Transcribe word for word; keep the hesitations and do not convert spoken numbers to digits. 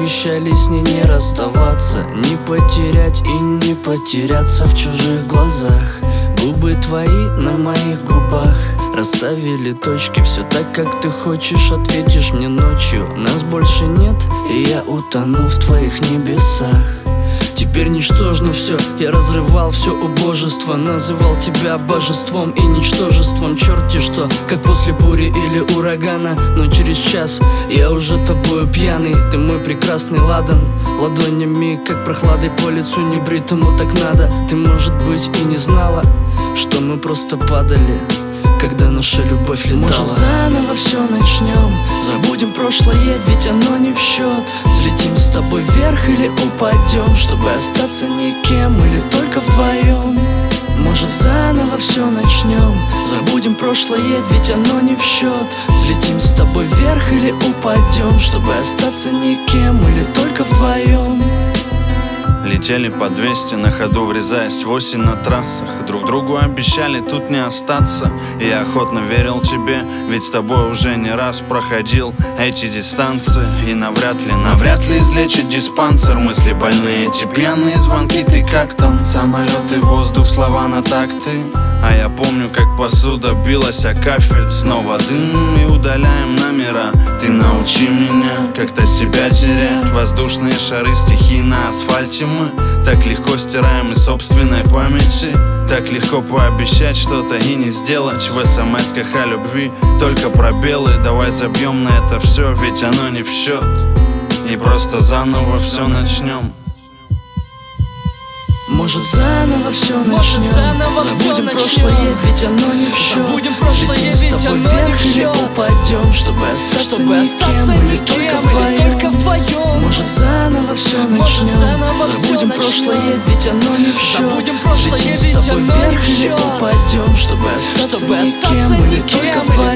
обещали с ней не расставаться, не потерять и не потеряться в чужих глазах. Губы твои на моих губах расставили точки, все так, как ты хочешь. Ответишь мне ночью, нас больше нет, и я утону в твоих небесах. Теперь ничтожно все, я разрывал все убожество, называл тебя божеством и ничтожеством. Черти что, как после бури или урагана. Но через час я уже тобою пьяный. Ты мой прекрасный ладан, ладонями как прохладой по лицу небритому так надо. Ты, может быть, и не знала, что мы просто падали, когда наша любовь летала. Может, заново все начнем, забудем прошлое, ведь оно не в счет. Взлетим с тобой вверх или упадем, чтобы остаться никем или только вдвоем. Может, заново все начнем, забудем прошлое, ведь оно не в счет. Взлетим с тобой вверх или упадем, чтобы остаться никем или только вдвоем. Летели по двести на ходу, врезаясь в осень на трассах. Друг другу обещали тут не остаться, и я охотно верил тебе, ведь с тобой уже не раз проходил эти дистанции. И навряд ли, навряд ли излечит диспансер. Мысли больные, эти пьяные звонки, ты как там? Самолеты, воздух, слова на такты. А я помню, как посуда билась о кафель. Снова дым и удаляем номера. Ты научи меня как-то себя терять. Воздушные шары, стихи на асфальте мы так легко стираем из собственной памяти. Так легко пообещать что-то и не сделать. В смс-ках о любви только пробелы. Давай забьем на это все, ведь оно не в счет. И просто заново все начнем. Может, заново все начнем, заново забудем все прошлое, начнем. ведь оно не в счет. Забудем прошлое, Летим ведь с тобой оно не вверх в или счет. упадем, чтобы остаться Чтобы остаться никем или никем только или вдвоем. только вдвоем. Может, заново все Может, начнем, заново забудем всё прошлое, начнем. ведь оно не в счет. Забудем прошлое, Летим ведь с тобой оно не вверх в или счет. упадем, чтобы остаться Чтобы остаться никем или никем только или вдвоем.